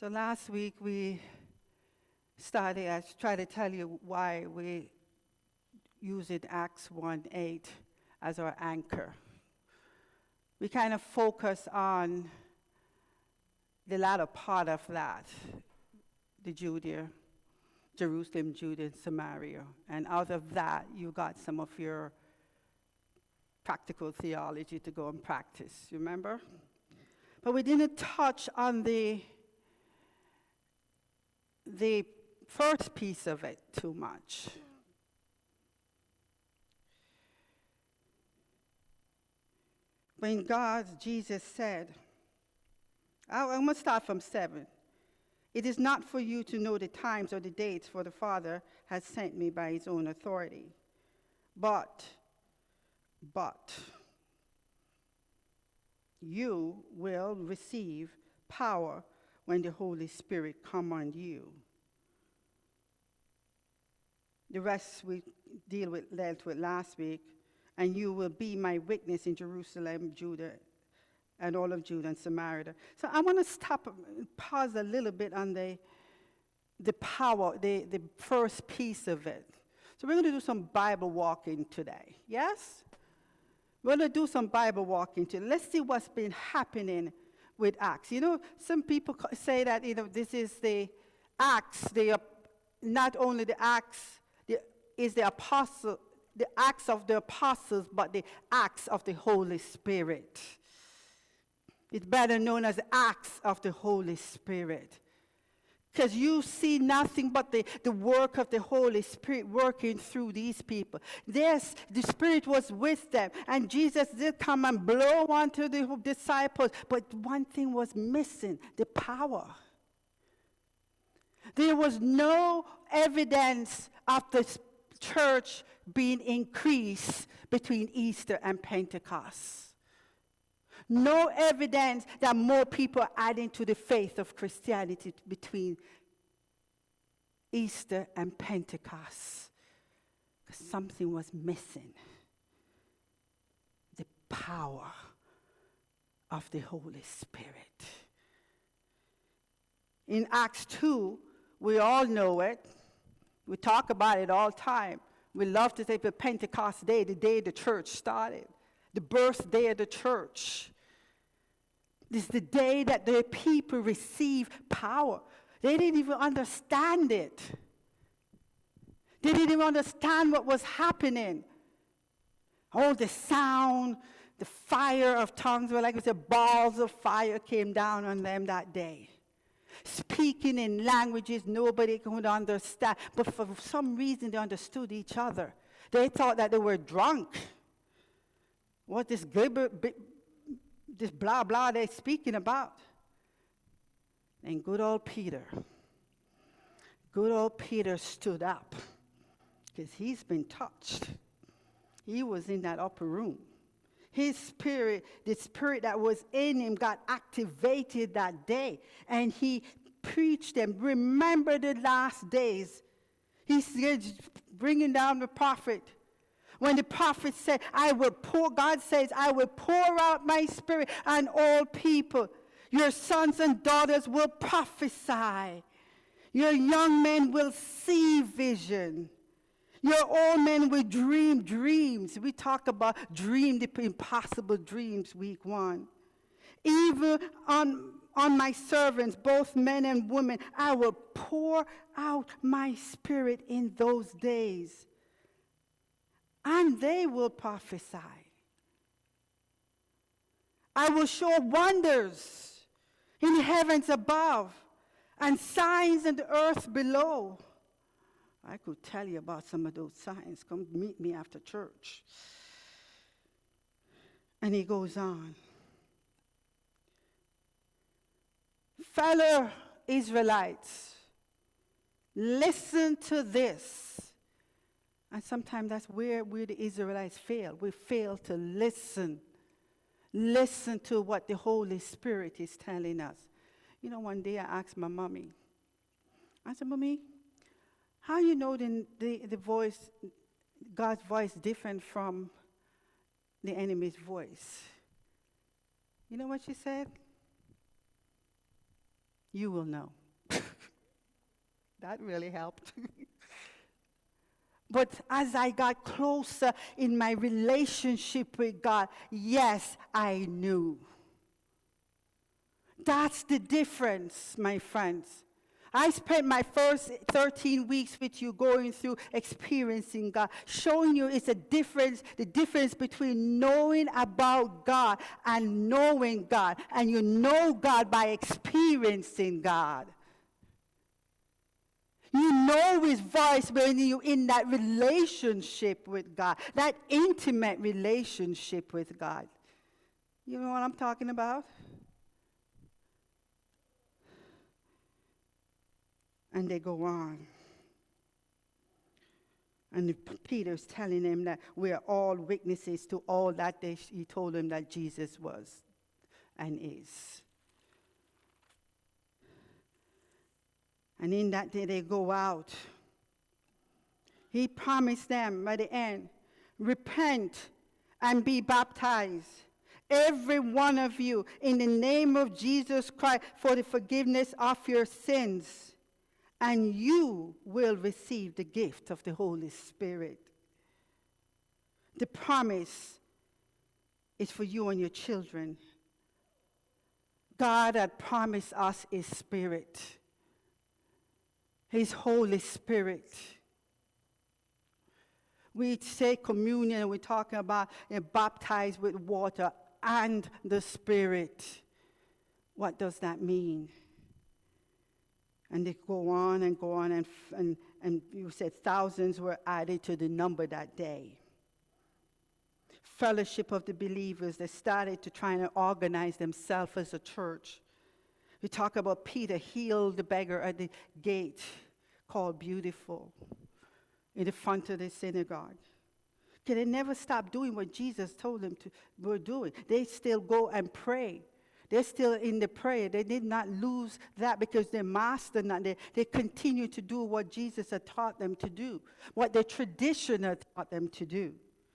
So last week we started, I tried to tell you why we used Acts 1:8 as our anchor. We kind of focus on the latter part of that, the Judea, Jerusalem, Judea, and Samaria. And out of that, you got some of your practical theology to go and practice, remember? But we didn't touch on the first piece of it too much. When Jesus said, I'm going to start from 7. It is not for you to know the times or the dates, for the Father has sent me by his own authority. But you will receive power when the Holy Spirit come on you. The rest we dealt with last week. And you will be my witness in Jerusalem, Judah, and all of Judah and Samaria. So I want to pause a little bit on the power, the first piece of it. So we're going to do some Bible walking today. Yes? We're going to do some Bible walking today. Let's see what's been happening with Acts. You know, some people say that, this is the Acts, not only the Acts, is the apostle, the Acts of the Apostles, but the Acts of the Holy Spirit. It's better known as Acts of the Holy Spirit. Because you see nothing but the work of the Holy Spirit working through these people. Yes, the Spirit was with them, and Jesus did come and blow onto the disciples, but one thing was missing, the power. There was no evidence of the church being increased between Easter and Pentecost. No evidence that more people are adding to the faith of Christianity between Easter and Pentecost. Because something was missing. The power of the Holy Spirit. In Acts 2, we all know it. We talk about it all the time. We love to say the Pentecost day, the day the church started, the birthday of the church. This is the day that the people received power. They didn't even understand it. They didn't even understand what was happening. Oh, the sound, the fire of tongues were like we said, balls of fire came down on them that day. Speaking in languages nobody could understand. But for some reason they understood each other. They thought that they were drunk. What this blah blah they're speaking about. And good old Peter stood up. Because he's been touched. He was in that upper room. His spirit, the spirit that was in him got activated that day. And he preached them. Remember the last days. He's bringing down the prophet. When the prophet said, God says, I will pour out my spirit on all people. Your sons and daughters will prophesy. Your young men will see vision. Your old men will dream dreams. We talk about the impossible dreams, week 1. Even on my servants, both men and women, I will pour out my spirit in those days. And they will prophesy. I will show wonders in the heavens above and signs in the earth below. I could tell you about some of those signs. Come meet me after church. And he goes on. Fellow Israelites, listen to this. And sometimes that's where we the Israelites fail. We fail to listen. Listen to what the Holy Spirit is telling us. You know, one day I asked my mommy. I said, Mommy, how you know the voice, God's voice, different from the enemy's voice? You know what she said? You will know. That really helped. But as I got closer in my relationship with God, yes, I knew. That's the difference, my friends. I spent my first 13 weeks with you going through experiencing God, showing you it's a difference, the difference between knowing about God and knowing God. And you know God by experiencing God. You know his voice when you're in that relationship with God, that intimate relationship with God. You know what I'm talking about? And they go on. And Peter's telling them that we're all witnesses to all that he told them that Jesus was and is. And in that day they go out. He promised them by the end, repent and be baptized, every one of you, in the name of Jesus Christ for the forgiveness of your sins, and you will receive the gift of the Holy Spirit. The promise is for you and your children. God had promised us his Spirit, his Holy Spirit. We say communion, we're talking about baptized with water and the Spirit. What does that mean? And they go on, and you said thousands were added to the number that day. Fellowship of the believers, they started to try and organize themselves as a church. We talk about Peter healed the beggar at the gate called Beautiful in the front of the synagogue. Okay, they never stopped doing what Jesus told them to were doing. They still go and pray. They're still in the prayer. They did not lose that because their master not there. They continue to do what Jesus had taught them to do, what their tradition had taught them to do.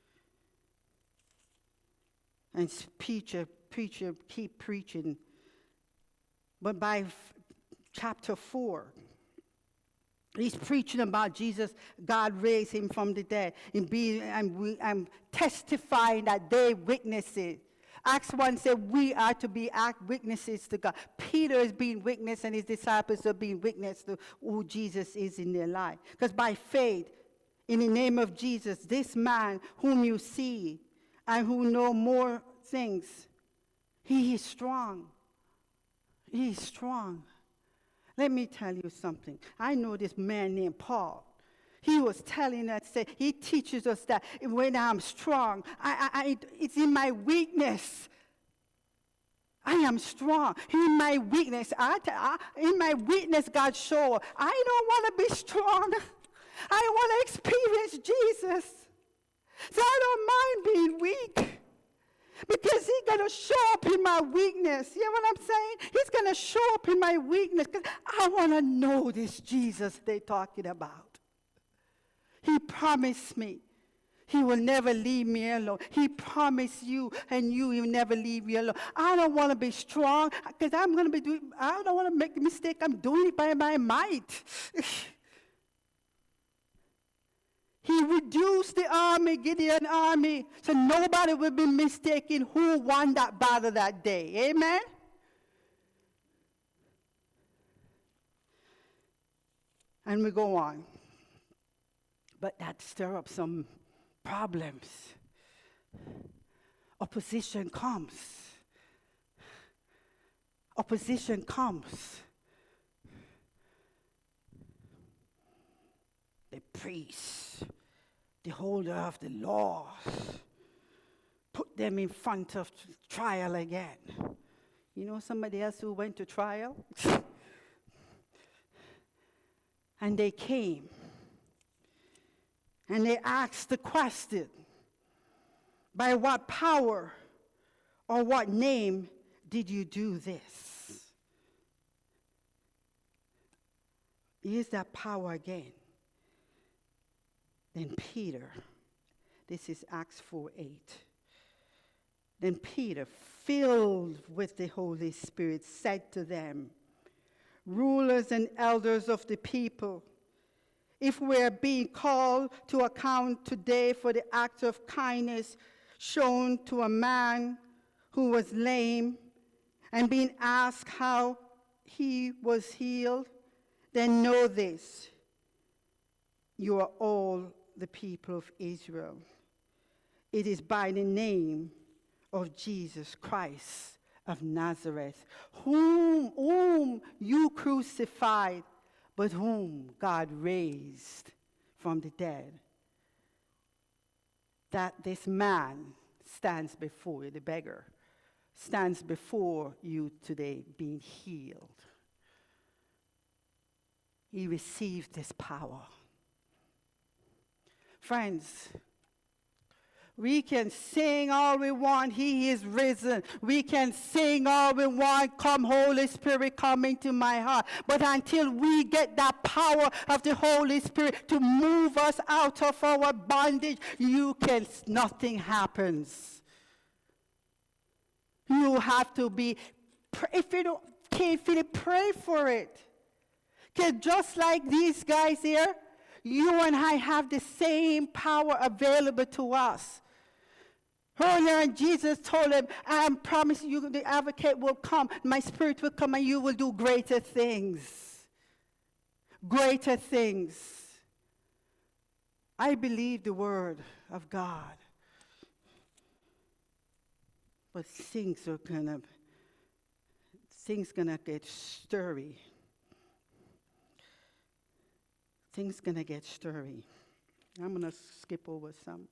And preacher, keep preaching. But by chapter 4, he's preaching about Jesus. God raised him from the dead. I'm testifying that they witness it. Acts 1 said we are to be witnesses to God. Peter is being witness, and his disciples are being witness to who Jesus is in their life. Because by faith, in the name of Jesus, this man whom you see and who know more things, he is strong. He is strong. Let me tell you something. I know this man named Paul. He was telling us, he teaches us that when I'm strong, it's in my weakness. I am strong. In my weakness, in my weakness, God showed. I don't want to be strong. I want to experience Jesus. So I don't mind being weak. Because he's going to show up in my weakness. You know what I'm saying? He's going to show up in my weakness because I want to know this Jesus they're talking about. He promised me he will never leave me alone. He promised you and you will never leave me alone. I don't want to be strong because I don't want to make the mistake. I'm doing it by my might. He reduced the army, Gideon's army, so nobody will be mistaken who won that battle that day. Amen? And we go on. But that stir up some problems. Opposition comes. Opposition comes. The priests, the holder of the law, put them in front of trial again. You know somebody else who went to trial? And they came. And they asked the question, by what power or what name did you do this? Here's that power again. Then Peter, this is Acts 4:8. Then Peter, filled with the Holy Spirit, said to them, rulers and elders of the people, if we're being called to account today for the act of kindness shown to a man who was lame and being asked how he was healed, then know this: you are all the people of Israel. It is by the name of Jesus Christ of Nazareth, whom you crucified, but whom God raised from the dead, that this man stands before you, the beggar, stands before you today being healed. He received this power. Friends, we can sing all we want, he is risen. We can sing all we want, come Holy Spirit, come into my heart. But until we get that power of the Holy Spirit to move us out of our bondage, nothing happens. You have to be, if you can't feel it, pray for it. Because just like these guys here, you and I have the same power available to us. Earlier, Jesus told him, I promise you the advocate will come. My spirit will come and you will do greater things. Greater things. I believe the word of God. But things are gonna get stirry. Things gonna get stirry. I'm gonna skip over some.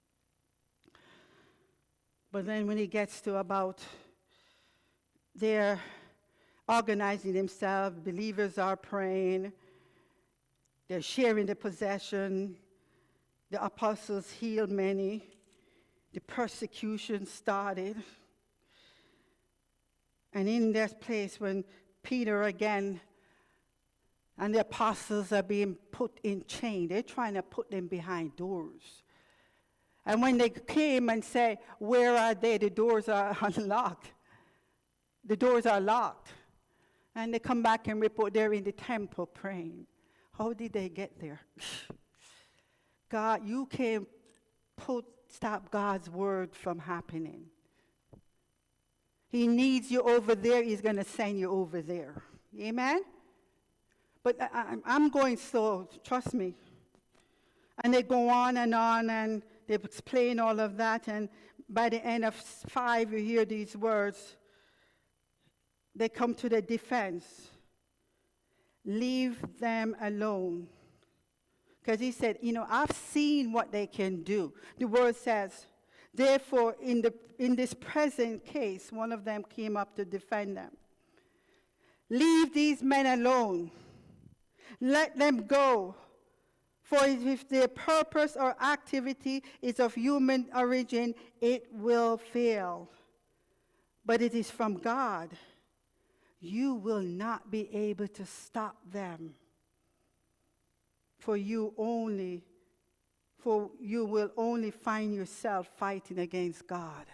But then when he gets to about they're organizing themselves, believers are praying, they're sharing the possession, the apostles healed many, the persecution started. And in this place when Peter again and the apostles are being put in chain, they're trying to put them behind doors. And when they came and say, where are they? The doors are unlocked. The doors are locked. And they come back and report they're in the temple praying. How did they get there? God, you can't stop God's word from happening. He needs you over there. He's going to send you over there. Amen? But I'm going slow. Trust me. And they go on, and they explain all of that, and by the end of 5, you hear these words. They come to the defense. Leave them alone. Because he said, I've seen what they can do. The word says, therefore, in this present case, one of them came up to defend them. Leave these men alone. Let them go. For if their purpose or activity is of human origin, it will fail. But it is from God. You will not be able to stop them. For you will only find yourself fighting against God.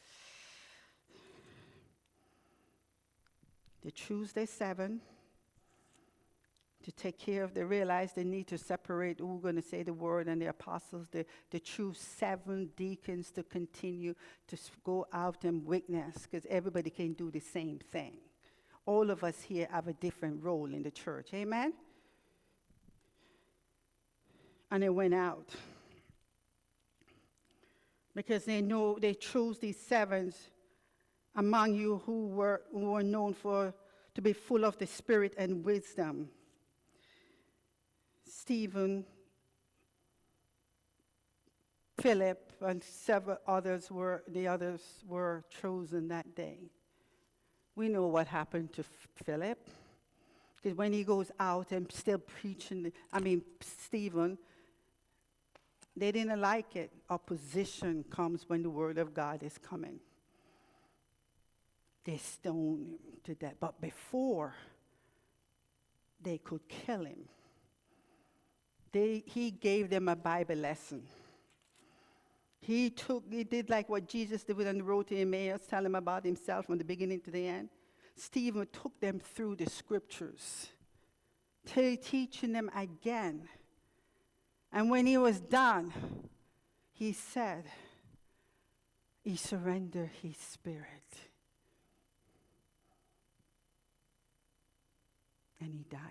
The Tuesday 7. To take care of, they realize they need to separate who's going to say the word and the apostles, the true 7 deacons to continue to go out and witness, because everybody can do the same thing. All of us here have a different role in the church. Amen? And they went out. Because they know they chose these 7 among you who were known to be full of the Spirit and wisdom. Stephen, Philip, and several others were chosen that day. We know what happened to Philip, because when he goes out and still preaching, Stephen, they didn't like it. Opposition comes when the word of God is coming. They stoned him to death. But before they could kill him, he gave them a Bible lesson. He did like what Jesus did on the road to Emmaus, tell them about himself from the beginning to the end. Stephen took them through the scriptures, teaching them again. And when he was done, he said, he surrendered his spirit. And he died.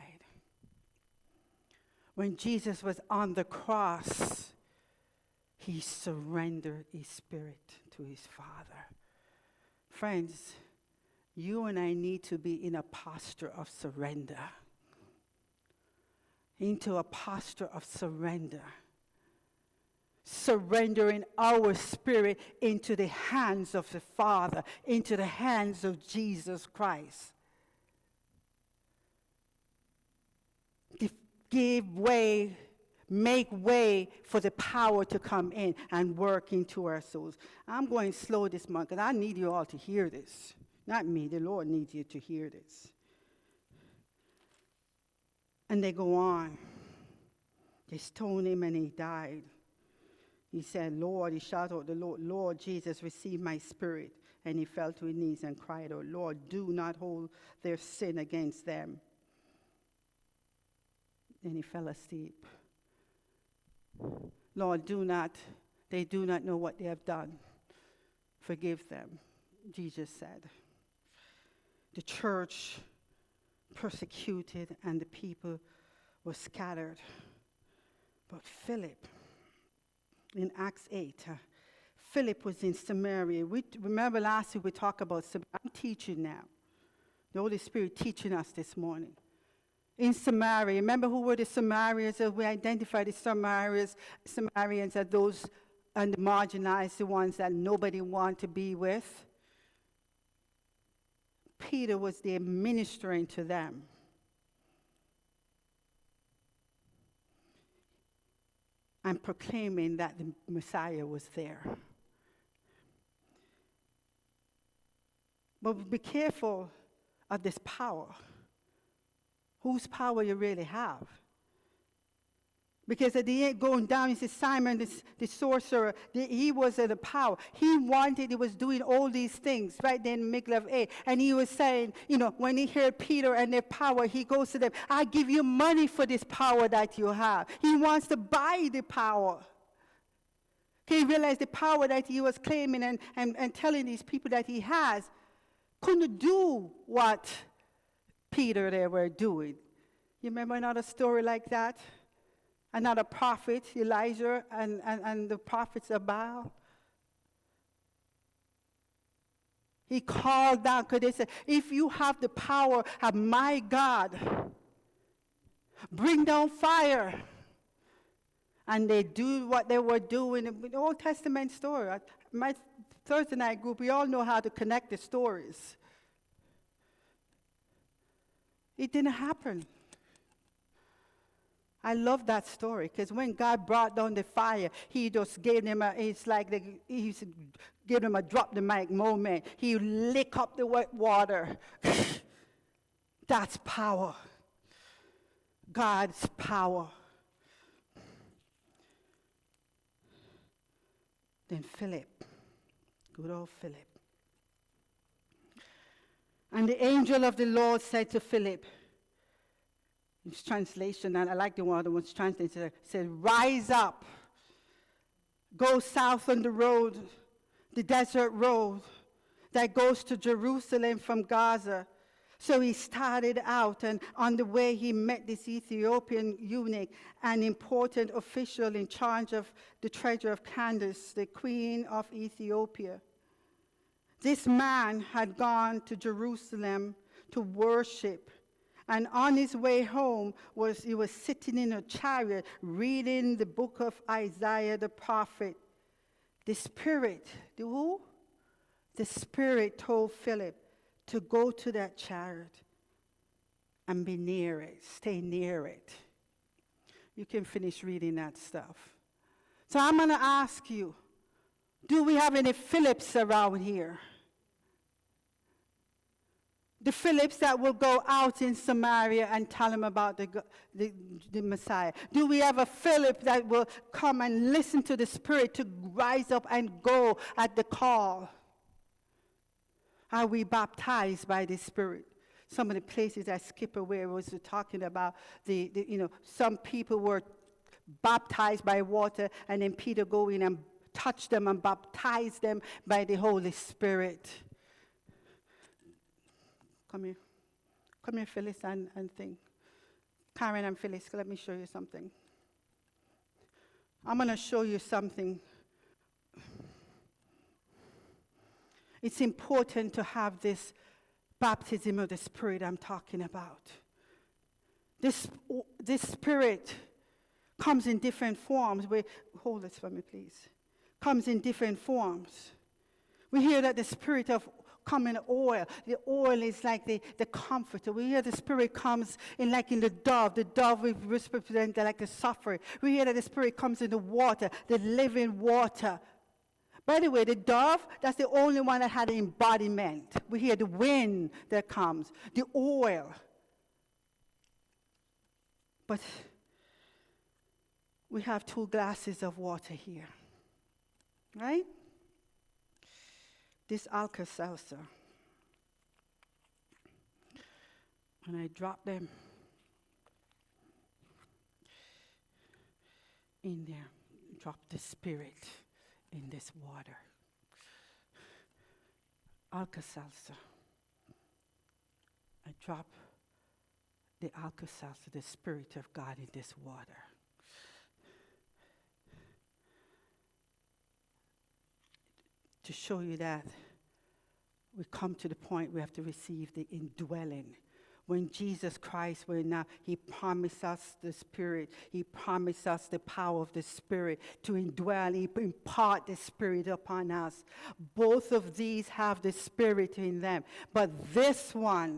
When Jesus was on the cross, he surrendered his spirit to his Father. Friends, you and I need to be in a posture of surrender. Into a posture of surrender. Surrendering our spirit into the hands of the Father, into the hands of Jesus Christ. Give way, make way for the power to come in and work into our souls. I'm going slow this month because I need you all to hear this. Not me, the Lord needs you to hear this. And they go on. They stoned him and he died. He said, Lord, he shouted out the Lord, Lord Jesus, receive my spirit. And he fell to his knees and cried out, Lord, do not hold their sin against them. And he fell asleep. Lord, they do not know what they have done. Forgive them, Jesus said. The church persecuted and the people were scattered. But Philip, in Acts 8, Philip was in Samaria. Remember last week we talked about Samaria. I'm teaching now. The Holy Spirit teaching us this morning. In Samaria, remember who were the Samaritans? We identified the Samaritans as those and the marginalized, the ones that nobody wanted to be with. Peter was there ministering to them. And proclaiming that the Messiah was there. But be careful of this power. Whose power you really have. Because at the end, going down, you see Simon, the sorcerer, he was at the power. He was doing all these things right there in the middle of it. And he was saying, when he heard Peter and their power, he goes to them, I give you money for this power that you have. He wants to buy the power. He realized the power that he was claiming and telling these people that he has couldn't do what Peter they were doing. You remember another story like that? Another prophet, Elijah, and the prophets of Baal. He called down, because they said, if you have the power of my God, bring down fire. And they do what they were doing. The Old Testament story. My Thursday night group, we all know how to connect the stories. It didn't happen. I love that story because when God brought down the fire, he just gave them he gave them a drop the mic moment. He lick up the wet water. That's power. God's power. Then Philip, good old Philip. And the angel of the Lord said to Philip, his translation, and I like the one that was translated, said, rise up, go south on the road, the desert road that goes to Jerusalem from Gaza. So he started out, and on the way he met this Ethiopian eunuch, an important official in charge of the treasure of Candace, the queen of Ethiopia. This man had gone to Jerusalem to worship. And on his way home, he was sitting in a chariot reading the book of Isaiah the prophet. The Spirit, the who? The Spirit told Philip to go to that chariot and be near it, stay near it. You can finish reading that stuff. So I'm going to ask you, do we have any Philips around here? The Philips that will go out in Samaria and tell him about the Messiah. Do we have a Philip that will come and listen to the Spirit to rise up and go at the call? Are we baptized by the Spirit? Some of the places I skip away was talking about some people were baptized by water, and then Peter go in and touch them and baptize them by the Holy Spirit. Come here. Come here, Phyllis, and think. Karen and Phyllis, let me show you something. I'm going to show you something. It's important to have this baptism of the Spirit I'm talking about. This Spirit comes in different forms. Hold this for me, please. Comes in different forms. We hear that the Spirit of come in oil. The oil is like the comforter. We hear the Spirit comes in like in the dove. The dove represents like the suffering. We hear that the Spirit comes in the water, the living water. By the way, the dove, that's the only one that had embodiment. We hear the wind that comes, the oil. But we have 2 glasses of water here, right? This Alka-Seltzer. And I drop them in there. Drop the Spirit in this water. Alka-Seltzer. I drop the Alka-Seltzer, the Spirit of God, in this water. To show you that we come to the point we have to receive the indwelling. When Jesus Christ, He promised us the Spirit. He promised us the power of the Spirit to indwell. He impart the Spirit upon us. Both of these have the Spirit in them. But this one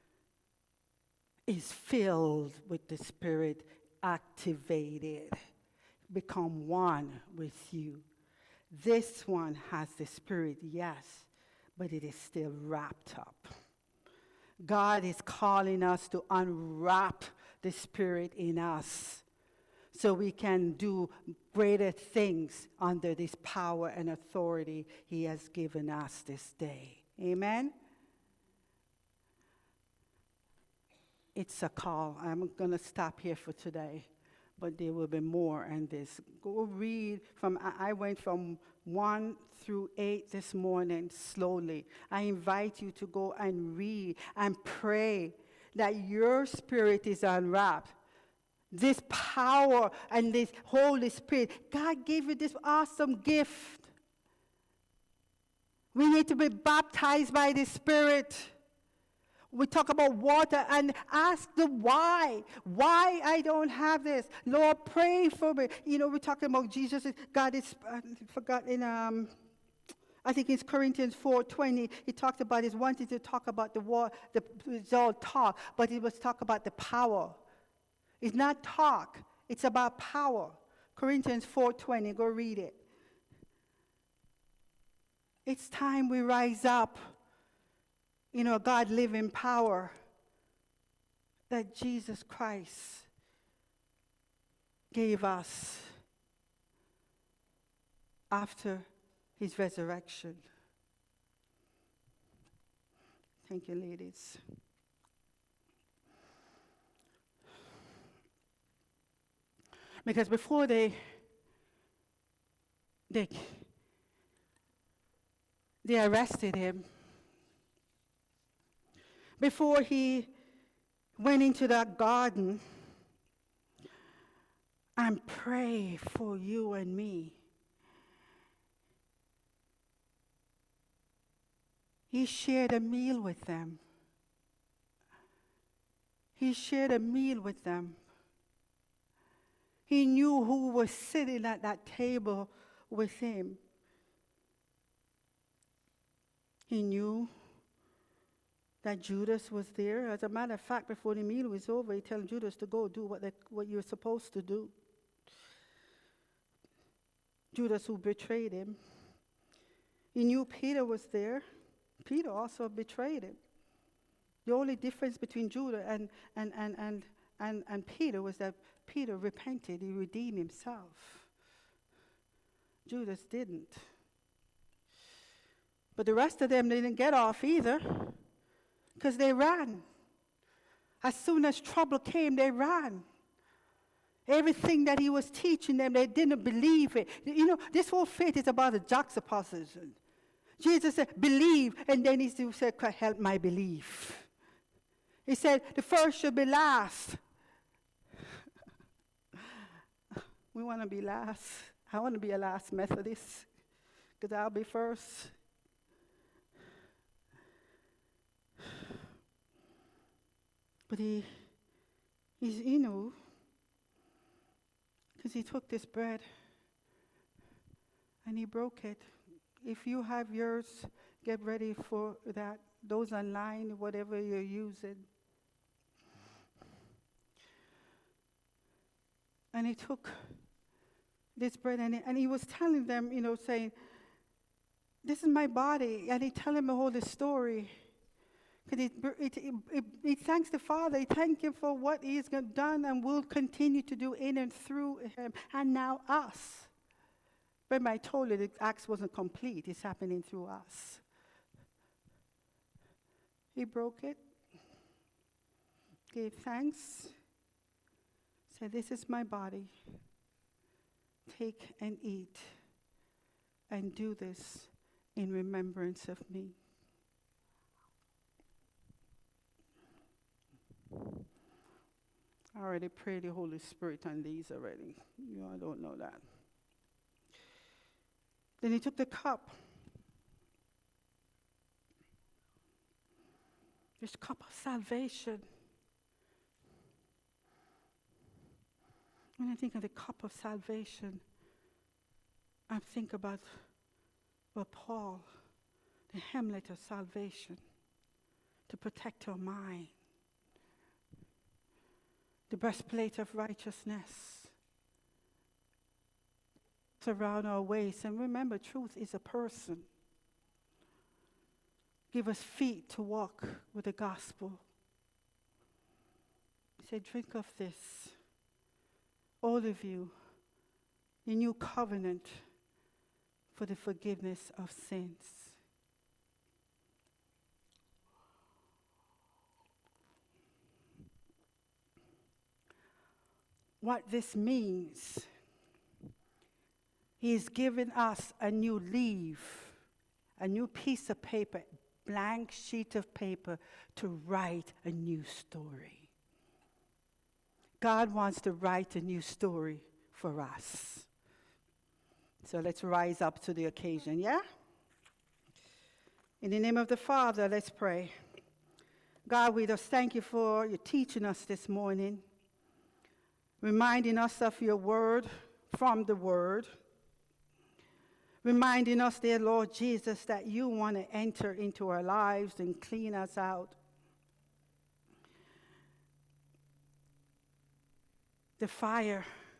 is filled with the Spirit, activated, become one with you. This one has the Spirit, yes, but it is still wrapped up. God is calling us to unwrap the Spirit in us so we can do greater things under this power and authority He has given us this day. Amen? It's a call. I'm going to stop here for today, but there will be more in this. Go read I went from 1 through 8 this morning slowly. I invite you to go and read and pray that your spirit is unwrapped. This power and this Holy Spirit, God gave you this awesome gift. We need to be baptized by the Spirit. We talk about water and ask the why. Why I don't have this. Lord, pray for me. We're talking about Jesus. God is, I forgot in, I think it's Corinthians 4:20. He talked about, he wanted to talk about the war, it's all talk, but it was talk about the power. It's not talk. It's about power. Corinthians 4:20. Go read it. It's time we rise up. God live in power that Jesus Christ gave us after His resurrection. Thank you, ladies. Because before they arrested Him, before He went into that garden and prayed for you and me, He shared a meal with them. He shared a meal with them. He knew who was sitting at that table with Him. He knew that Judas was there. As a matter of fact, before the meal was over, He told Judas to go do what you're supposed to do. Judas, who betrayed Him. He knew Peter was there. Peter also betrayed Him. The only difference between Judas and Peter was that Peter repented. He redeemed himself. Judas didn't. But the rest of them, they didn't get off either, because they ran. As soon as trouble came, they ran. Everything that he was teaching them, they didn't believe it. You know, this whole faith is about a juxtaposition. Jesus said, believe, and then he said, help my belief. He said, the first should be last. We want to be last. I want to be a last Methodist, because I'll be first. But he's, you know, because he took this bread and he broke it. If you have yours, get ready for that. Those online, whatever you're using. And he took this bread and he was telling them, you know, saying, this is my body. And he telling them all the story. Because he thanks the Father. He thanks him for what he's done and will continue to do in and through him. And now us. Remember, I told you the Acts wasn't complete. It's happening through us. He broke it, gave thanks, said, this is my body. Take and eat, and do this in remembrance of me. I already prayed the Holy Spirit on these already. You know, I don't know that. Then he took the cup. This cup of salvation. When I think of the cup of salvation, I think about Paul, the helmet of salvation, to protect our mind. The breastplate of righteousness surround our waist. And remember, truth is a person. Give us feet to walk with the gospel. He said, drink of this, all of you, the new covenant for the forgiveness of sins. What this means, he is giving us a new leaf, a new piece of paper, blank sheet of paper to write a new story. God wants to write a new story for us. So let's rise up to the occasion, yeah? In the name of the Father, let's pray. God, we just thank you for your teaching us this morning, reminding us of your word from the word, reminding us, dear Lord Jesus, that you want to enter into our lives and clean us out. The fire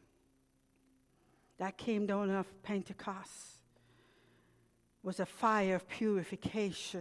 that came down of Pentecost was a fire of purification.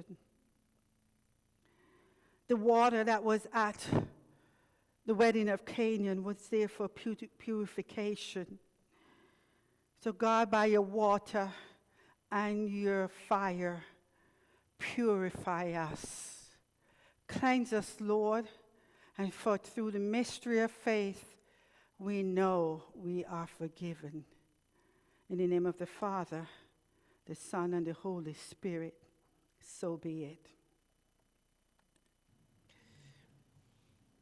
The water that was at the wedding of Canaan was there for purification. So God, by your water and your fire, purify us. Cleanse us, Lord, and for through the mystery of faith, we know we are forgiven. In the name of the Father, the Son, and the Holy Spirit, so be it.